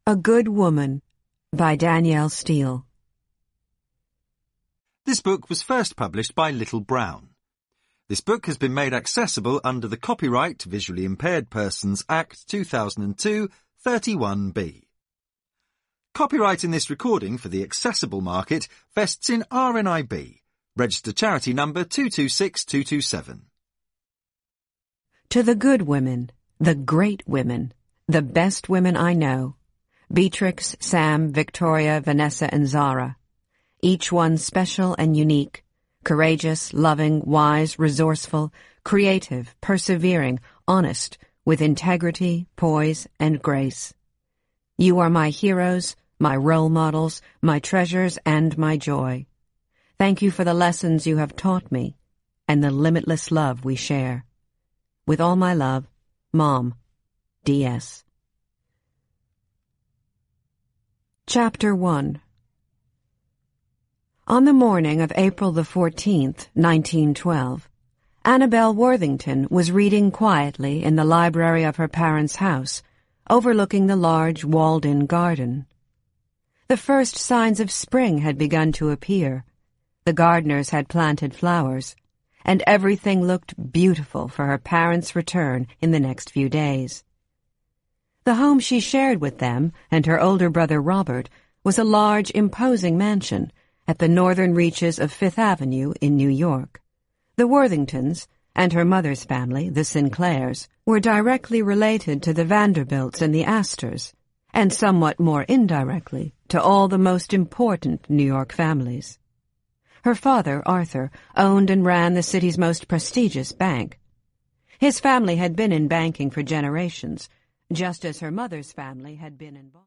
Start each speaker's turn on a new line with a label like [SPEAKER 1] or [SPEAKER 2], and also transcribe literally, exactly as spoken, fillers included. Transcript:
[SPEAKER 1] A Good Woman by Danielle Steele.
[SPEAKER 2] This book was first published by Little Brown. This book has been made accessible under the Copyright to Visually Impaired Persons Act two thousand two, thirty-one B. Copyright in this recording for the accessible market vests in R N I B, registered charity number two two six two two seven.
[SPEAKER 1] To the good women, the great women, the best women I know, Beatrix, Sam, Victoria, Vanessa, and Zara, each one special and unique, courageous, loving, wise, resourceful, creative, persevering, honest, with integrity, poise, and grace. You are my heroes, my role models, my treasures, and my joy. Thank you for the lessons you have taught me and the limitless love we share. With all my love, Mom, D S Chapter one. On the morning of April the fourteenth, nineteen twelve, Annabel Worthington was reading quietly in the library of her parents' house, overlooking the large walled-in garden. The first signs of spring had begun to appear. The gardeners had planted flowers, and everything looked beautiful for her parents' return in the next few days. The home she shared with them and her older brother Robert was a large, imposing mansion at the northern reaches of Fifth Avenue in New York. The Worthingtons and her mother's family, the Sinclairs, were directly related to the Vanderbilts and the Astors, and somewhat more indirectly to all the most important New York families. Her father, Arthur, owned and ran the city's most prestigious bank. His family had been in banking for generations, just as her mother's family had been involved.